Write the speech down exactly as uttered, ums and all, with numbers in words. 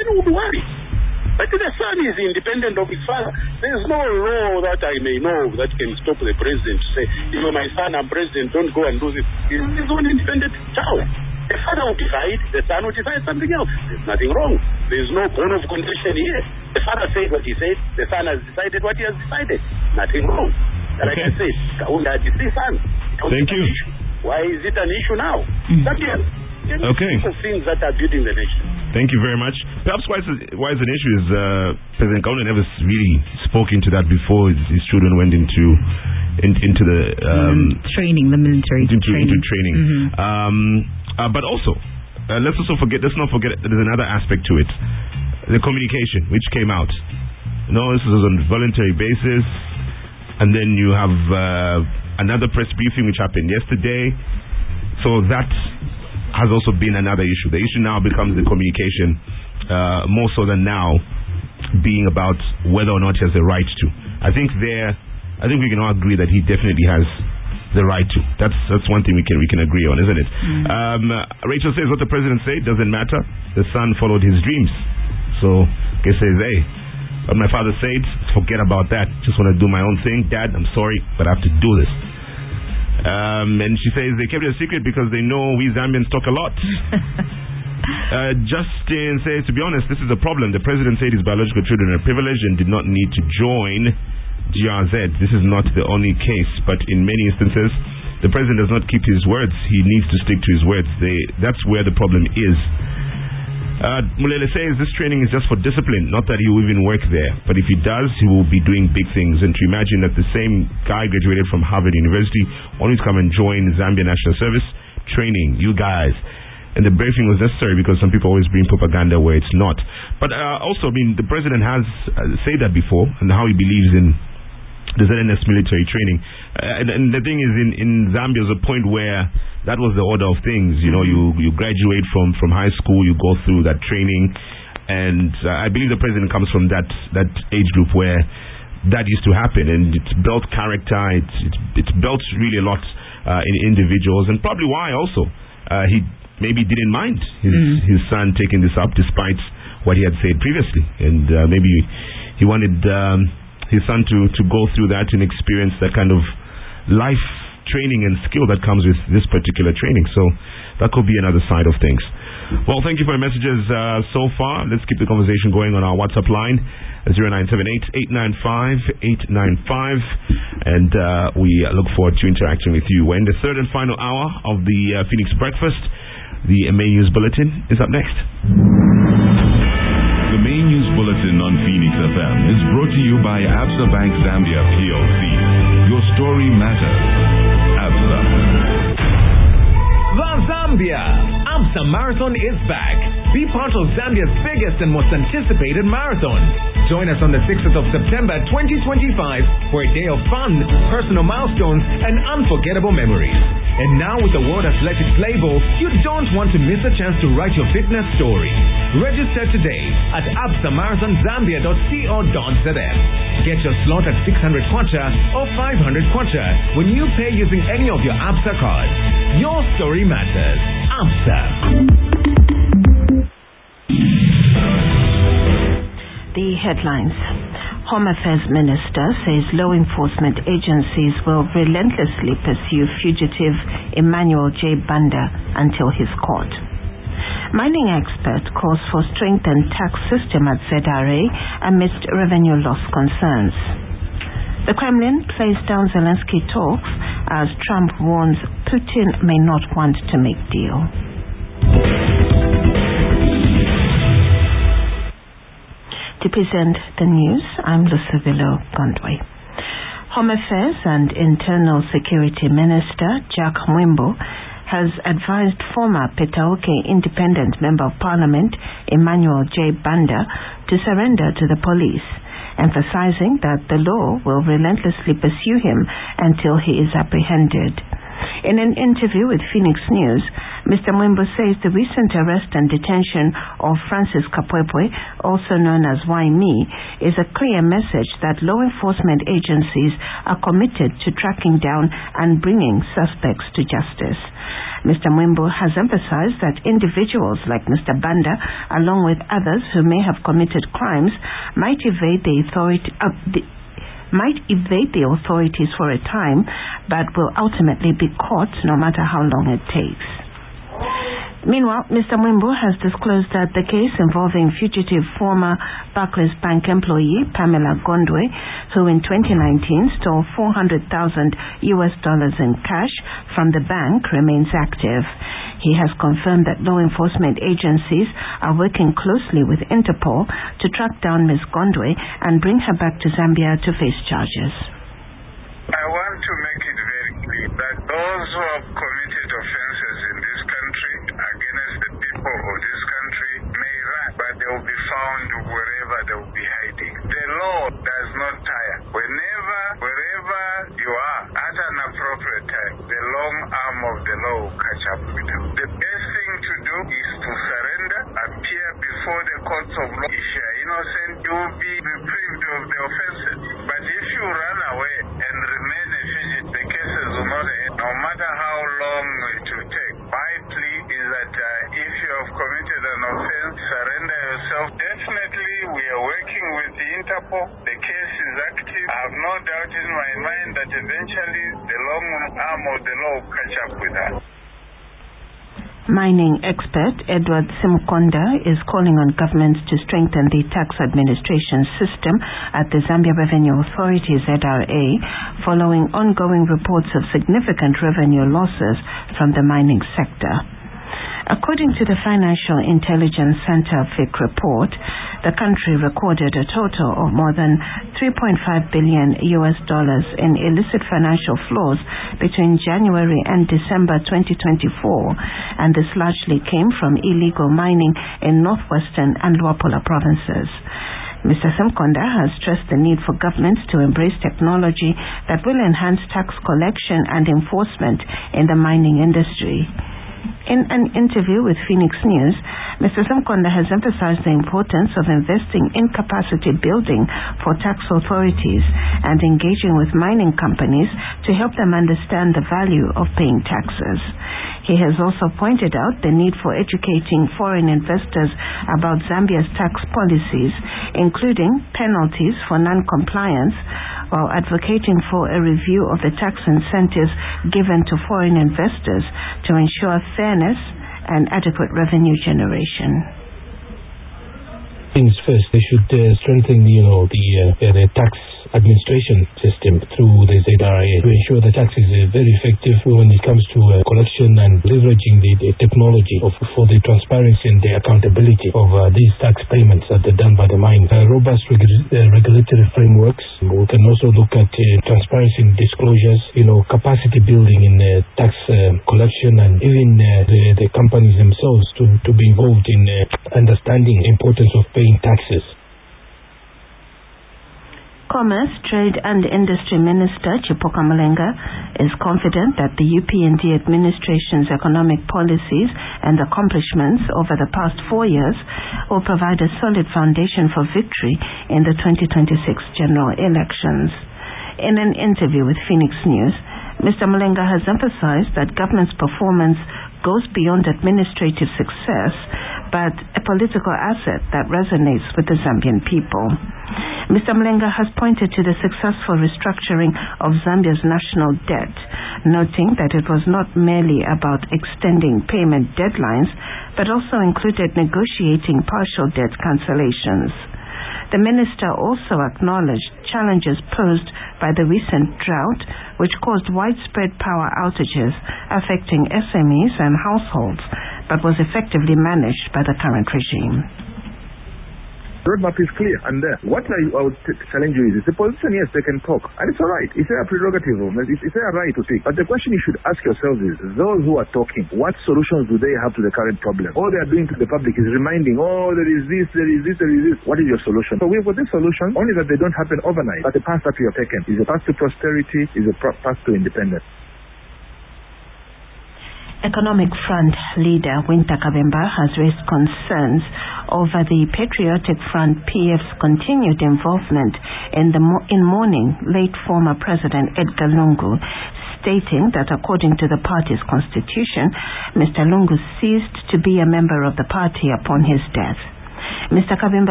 then we'll be worried. But the son is independent of his father. There is no law that I may know that can stop the president to say, you know, my son, I'm president, don't go and do this. He's his own independent child. The father will decide, the son will decide something else. There's nothing wrong. There's no bone of contention here. The father said what he said, the son has decided what he has decided. Nothing wrong. Like okay. I said, Kaunda is his son. Thank you. Why is it an issue now? Mm-hmm. Okay. Things that are building the nation. Thank you very much. Perhaps why it's, why it's an issue is uh, President Kaunda never really spoke into that before his, his children went into in, into the um, mm, training, the military into training. Into training. Mm-hmm. Um, uh, but also, uh, let's also forget. Let's not forget. There's another aspect to it: the communication, which came out. You know, this was on a voluntary basis, and then you have uh, another press briefing which happened yesterday. So that has also been another issue. The issue now becomes the communication, uh, more so than now being about whether or not he has the right to. I think there, I think we can all agree that he definitely has the right to. That's that's one thing we can we can agree on, isn't it? Mm. Um, Rachel says what the president said doesn't matter. The son followed his dreams. So he says, hey, what my father said, forget about that. Just want to do my own thing. Dad, I'm sorry, but I have to do this. Um, and she says they kept it a secret because they know we Zambians talk a lot. uh, Justin says, to be honest, this is a problem. The president said his biological children are privileged and did not need to join G R Z. This is not the only case, but in many instances, the president does not keep his words. He needs to stick to his words. They, that's where the problem is. Uh, Mulele says this training is just for discipline, not that he will even work there. But if he does, he will be doing big things. And to imagine that the same guy graduated from Harvard University wanted to come and join Zambia National Service training, you guys. And the briefing was necessary because some people always bring propaganda where it's not. But uh, also, I mean, the president has uh, said that before and how he believes in the Z N S military training. Uh, and, and the thing is, in, in Zambia, there's a point where that was the order of things. You know, you, you graduate from, from high school, you go through that training. And uh, I believe the president comes from that, that age group where that used to happen. And it's built character, it's, it's, it's built really a lot uh, in individuals. And probably why also uh, he maybe didn't mind his, mm. his son taking this up despite what he had said previously. And uh, maybe he wanted um, his son to, to go through that and experience that kind of life training and skill that comes with this particular training. So that could be another side of things. Well, thank you for your messages uh, so far. Let's keep the conversation going on our WhatsApp line, zero nine seven eight, eight nine five, eight nine five. And uh, we look forward to interacting with you. We're in the third and final hour of the uh, Phoenix Breakfast. The main news bulletin is up next. The main news bulletin on Phoenix F M is brought to you by Absa Bank Zambia P L C. Your story matters. Absa. The Zambia Absa Marathon is back. Be part of Zambia's biggest and most anticipated marathon. Join us on the sixth of September twenty twenty-five for a day of fun, personal milestones, and unforgettable memories. And now with the World Athletics label, you don't want to miss a chance to write your fitness story. Register today at absa marathon zambia dot co dot z m. Get your slot at six hundred kwacha or five hundred kwacha when you pay using any of your Absa cards. Your story matters. Absa. The headlines. Home Affairs Minister says law enforcement agencies will relentlessly pursue fugitive Emmanuel J. Banda until his court. Mining expert calls for strengthened tax system at Z R A amidst revenue loss concerns. The Kremlin plays down Zelensky talks as Trump warns Putin may not want to make deal. To present the news, I'm Lucivilo Gondwe. Home Affairs and Internal Security Minister Jack Mwimbo has advised former Petauke Independent Member of Parliament Emmanuel J. Banda to surrender to the police, emphasizing that the law will relentlessly pursue him until he is apprehended. In an interview with Phoenix News, Mister Mwimbo says the recent arrest and detention of Francis Kapwepwe, also known as Why Me, is a clear message that law enforcement agencies are committed to tracking down and bringing suspects to justice. Mister Mwimbo has emphasized that individuals like Mister Banda, along with others who may have committed crimes, might evade the authority uh, the, might evade the authorities for a time, but will ultimately be caught no matter how long it takes. Meanwhile, Mister Mwimbo has disclosed that the case involving fugitive former Barclays Bank employee Pamela Gondwe, who in twenty nineteen stole four hundred thousand U S dollars in cash from the bank, remains active. He has confirmed that law enforcement agencies are working closely with Interpol to track down Miz Gondwe and bring her back to Zambia to face charges. I want to make it very clear that those who have committed offenses in this country against the people of this country may run, but they will be found wherever they will be hiding. The law does not tire. Whenever, wherever you are, at an appropriate time, the long arm of the law will catch up with you. The best thing to do is to surrender, appear before the courts of law. If you are innocent, you will be reprieved of the offenses. But if you run away and remain a fugitive, the cases will not end, no matter how long it will take. My plea is that uh, if you have committed an offense, surrender yourself. Definitely, we are working with the Interpol. The case is active. I have no doubt in my mind that eventually the long arm of the law will catch up with us. Mining expert Edward Simkonda is calling on governments to strengthen the tax administration system at the Zambia Revenue Authority Z R A following ongoing reports of significant revenue losses from the mining sector. According to the Financial Intelligence Center F I C report, the country recorded a total of more than three point five billion U S dollars in illicit financial flows between January and December twenty twenty-four, and this largely came from illegal mining in northwestern and Luapula provinces. Mister Simkonda has stressed the need for governments to embrace technology that will enhance tax collection and enforcement in the mining industry. In an interview with Phoenix News, Mister Simkonda has emphasized the importance of investing in capacity building for tax authorities and engaging with mining companies to help them understand the value of paying taxes. He has also pointed out the need for educating foreign investors about Zambia's tax policies, including penalties for non-compliance, while advocating for a review of the tax incentives given to foreign investors to ensure fairness and adequate revenue generation. Things first, they should uh, strengthen, you know, the, uh, the tax administration system through the Z R A to ensure the tax is uh, very effective when it comes to uh, collection and leveraging the, the technology of, for the transparency and the accountability of uh, these tax payments that are done by the mine. Uh, robust regu uh, regulatory frameworks. We can also look at uh, transparency and disclosures, you know, capacity building in uh, tax uh, collection, and even uh, the, the companies themselves to, to be involved in uh, understanding the importance of paying taxes. Commerce, Trade and Industry Minister Chipoka Mulenga is confident that the U P N D administration's economic policies and accomplishments over the past four years will provide a solid foundation for victory in the twenty twenty-six general elections. In an interview with Phoenix News, Mister Mulenga has emphasized that government's performance goes beyond administrative success, but a political asset that resonates with the Zambian people. Mister Mulenga has pointed to the successful restructuring of Zambia's national debt, noting that it was not merely about extending payment deadlines, but also included negotiating partial debt cancellations. The minister also acknowledged challenges posed by the recent drought, which caused widespread power outages affecting S M Es and households, but was effectively managed by the current regime. The roadmap is clear and there. What I, I would t- challenge you is, it's a position, yes, they can talk. And it's all right. It's their prerogative. It's, it's their right to take. But the question you should ask yourselves is, those who are talking, what solutions do they have to the current problem? All they are doing to the public is reminding, oh, there is this, there is this, there is this. What is your solution? So we've got this solution, only that they don't happen overnight. But the path that we have taken is a path to prosperity, is a pro- path to independence. Economic Front leader Winter Kabemba has raised concerns over the Patriotic Front P F's continued involvement in the mo- in mourning late former President Edgar Lungu, stating that according to the party's constitution, Mister Lungu ceased to be a member of the party upon his death. Mister Kabemba